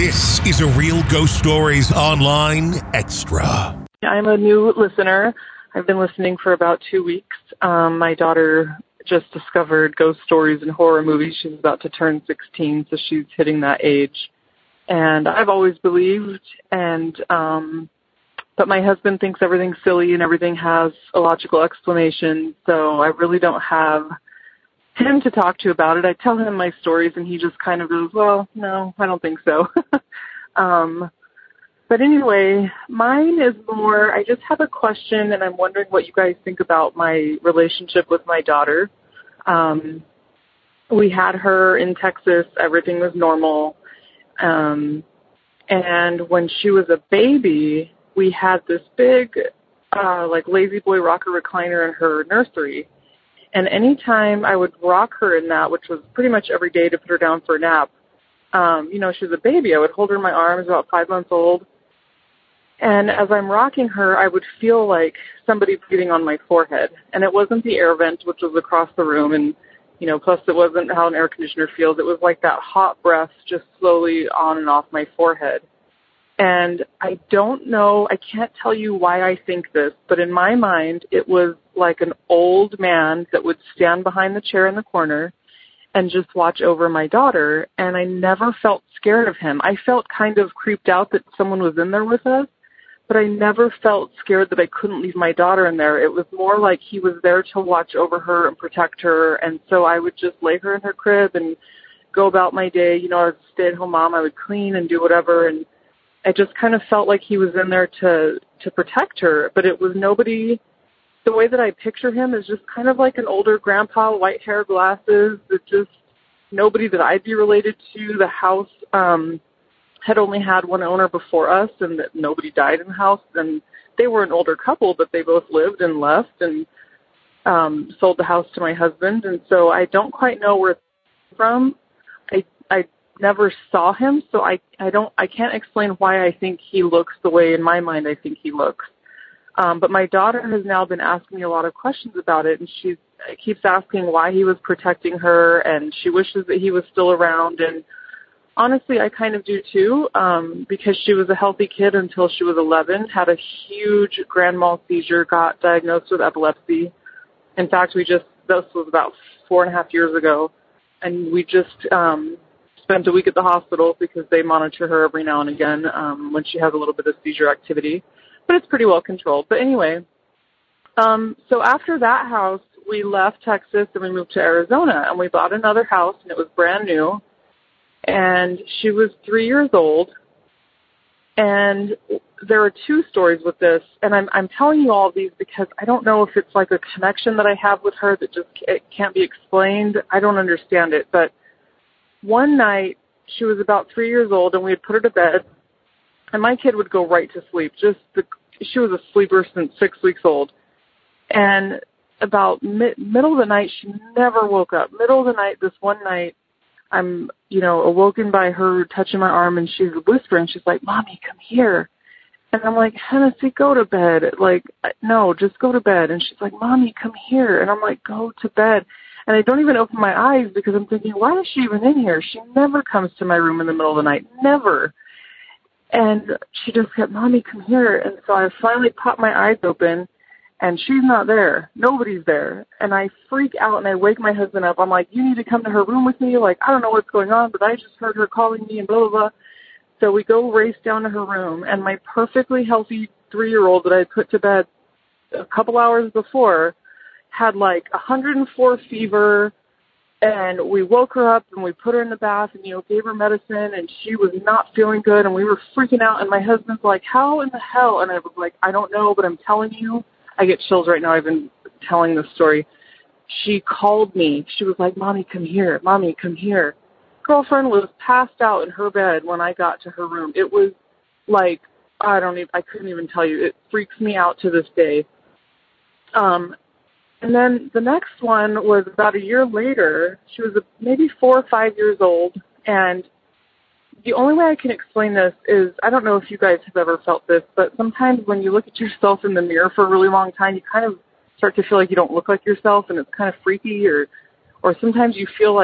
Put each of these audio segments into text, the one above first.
This is a Real Ghost Stories Online Extra. I'm a new listener. I've been listening for about 2 weeks. My daughter just discovered ghost stories and horror movies. She's about to turn 16, so she's hitting that age. And I've always believed, but my husband thinks everything's silly and everything has a logical explanation, so I really don't have him to talk to about it. I tell him my stories, and he just kind of goes, well, no, I don't think so. But anyway, mine is more, I just have a question, and I'm wondering what you guys think about my relationship with my daughter. We had her in Texas. Everything was normal. And when she was a baby, we had this big, lazy boy rocker recliner in her nursery. And anytime I would rock her in that, which was pretty much every day to put her down for a nap, she was a baby. I would hold her in my arms, about 5 months old. And as I'm rocking her, I would feel like somebody breathing on my forehead. And it wasn't the air vent, which was across the room. And, plus it wasn't how an air conditioner feels. It was like that hot breath just slowly on and off my forehead. And I don't know, I can't tell you why I think this, but in my mind, it was like an old man that would stand behind the chair in the corner and just watch over my daughter. And I never felt scared of him. I felt kind of creeped out that someone was in there with us, but I never felt scared that I couldn't leave my daughter in there. It was more like he was there to watch over her and protect her. And so I would just lay her in her crib and go about my day. I was a stay-at-home mom. I would clean and do whatever. And I just kind of felt like he was in there to protect her, but it was nobody. The way that I picture him is just kind of like an older grandpa, white hair, glasses. It's just nobody that I'd be related to. The house had only had one owner before us, and that nobody died in the house. And they were an older couple, but they both lived and left and sold the house to my husband. And so I don't quite know where it's from. I never saw him, so I can't explain why I think he looks the way in my mind I think he looks. But my daughter has now been asking me a lot of questions about it, and she keeps asking why he was protecting her, and she wishes that he was still around. And honestly, I kind of do too, because she was a healthy kid until she was 11, had a huge grand mal seizure, got diagnosed with epilepsy. In fact, this was about 4.5 years ago, and we just spent a week at the hospital because they monitor her every now and again when she has a little bit of seizure activity. But it's pretty well controlled. But anyway, so after that house, we left Texas and we moved to Arizona, and we bought another house, and it was brand new. And she was 3 years old. And there are two stories with this, and I'm telling you all of these because I don't know if it's like a connection that I have with her that just it can't be explained. I don't understand it, but one night, she was about 3 years old, and we had put her to bed, and my kid would go right to sleep. She was a sleeper since 6 weeks old. And about middle of the night, she never woke up. Middle of the night, this one night, I'm, awoken by her touching my arm, and she's whispering. She's like, "Mommy, come here." And I'm like, "Hennessy, go to bed." Like, no, just go to bed. And she's like, "Mommy, come here." And I'm like, "Go to bed." And I don't even open my eyes because I'm thinking, why is she even in here? She never comes to my room in the middle of the night. Never. And she just kept, "Mommy, come here." And so I finally popped my eyes open, and she's not there. Nobody's there. And I freak out, and I wake my husband up. I'm like, "You need to come to her room with me. Like, I don't know what's going on, but I just heard her calling me and blah, blah, blah." So we go race down to her room, and my perfectly healthy 3-year-old that I put to bed a couple hours before had like 104 fever, and we woke her up and we put her in the bath and, gave her medicine, and she was not feeling good, and we were freaking out, and my husband's like, "How in the hell?" And I was like, "I don't know, but I'm telling you," I get chills right now. I've been telling this story. She called me. She was like, "Mommy, come here. Mommy, come here." Girlfriend was passed out in her bed when I got to her room. It was like, I couldn't even tell you. It freaks me out to this day. And then the next one was about a year later. She was maybe 4 or 5 years old, and the only way I can explain this is, I don't know if you guys have ever felt this, but sometimes when you look at yourself in the mirror for a really long time, you kind of start to feel like you don't look like yourself, and it's kind of freaky, or sometimes you feel like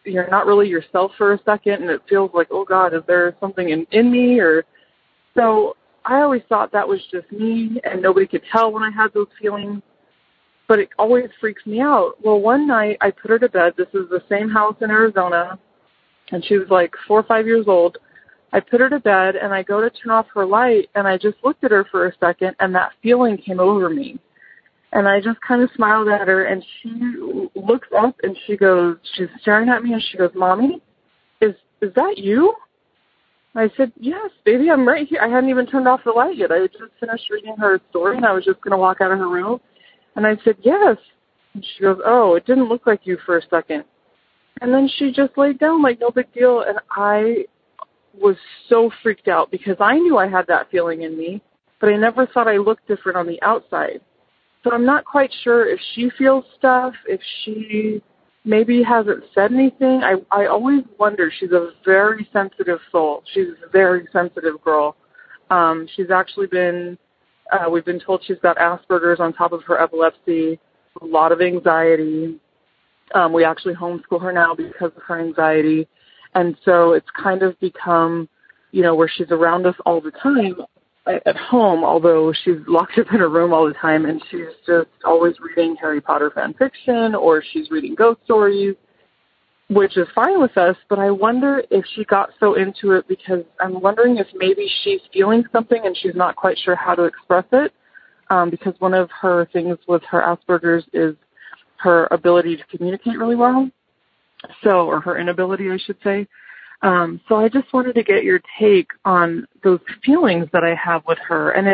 you're not really yourself for a second, and it feels like, oh God, is there something in me? Or so I always thought that was just me, and nobody could tell when I had those feelings. But it always freaks me out. Well, one night I put her to bed. This is the same house in Arizona, and she was like 4 or 5 years old. I put her to bed, and I go to turn off her light, and I just looked at her for a second, and that feeling came over me. And I just kind of smiled at her, and she looks up, and she's staring at me, and she goes, Mommy, is that you? I said, yes, baby, I'm right here. I hadn't even turned off the light yet. I had just finished reading her story, and I was just going to walk out of her room. And I said, yes. And she goes, oh, it didn't look like you for a second. And then she just laid down like no big deal. And I was so freaked out because I knew I had that feeling in me, but I never thought I looked different on the outside. So I'm not quite sure if she feels stuff, if she maybe hasn't said anything. I always wonder. She's a very sensitive soul. She's a very sensitive girl. She's actually been... we've been told she's got Asperger's on top of her epilepsy, a lot of anxiety. We actually homeschool her now because of her anxiety. And so it's kind of become, where she's around us all the time at home, although she's locked up in her room all the time, and she's just always reading Harry Potter fan fiction, or she's reading ghost stories, which is fine with us, but I wonder if she got so into it because I'm wondering if maybe she's feeling something and she's not quite sure how to express it, because one of her things with her Asperger's is her ability to communicate really well, or her inability, I should say. So I just wanted to get your take on those feelings that I have with her, and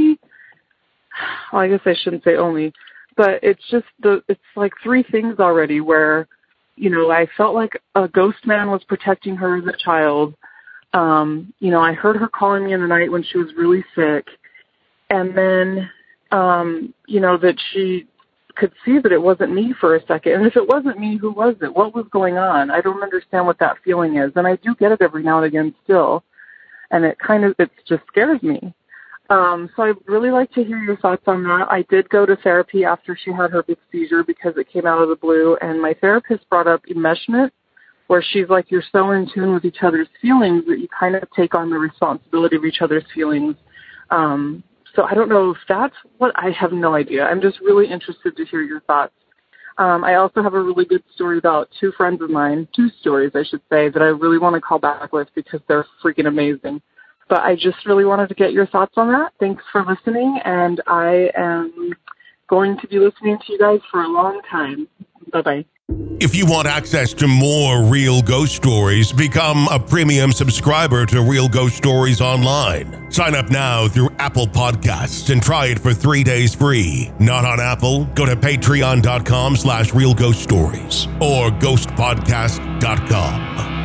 I guess I shouldn't say only, but it's just it's like 3 things already where I felt like a ghost man was protecting her as a child. I heard her calling me in the night when she was really sick. And then, that she could see that it wasn't me for a second. And if it wasn't me, who was it? What was going on? I don't understand what that feeling is. And I do get it every now and again still. And it just scares me. So I'd really like to hear your thoughts on that. I did go to therapy after she had her big seizure because it came out of the blue, and my therapist brought up enmeshment, where she's like, you're so in tune with each other's feelings that you kind of take on the responsibility of each other's feelings. So I don't know if that's what, I have no idea. I'm just really interested to hear your thoughts. I also have a really good story about 2 friends of mine, 2 stories, I should say, that I really want to call back with because they're freaking amazing. But I just really wanted to get your thoughts on that. Thanks for listening, and I am going to be listening to you guys for a long time. Bye-bye. If you want access to more Real Ghost Stories, become a premium subscriber to Real Ghost Stories Online. Sign up now through Apple Podcasts and try it for 3 days free. Not on Apple? Go to patreon.com/realghoststories or ghostpodcast.com.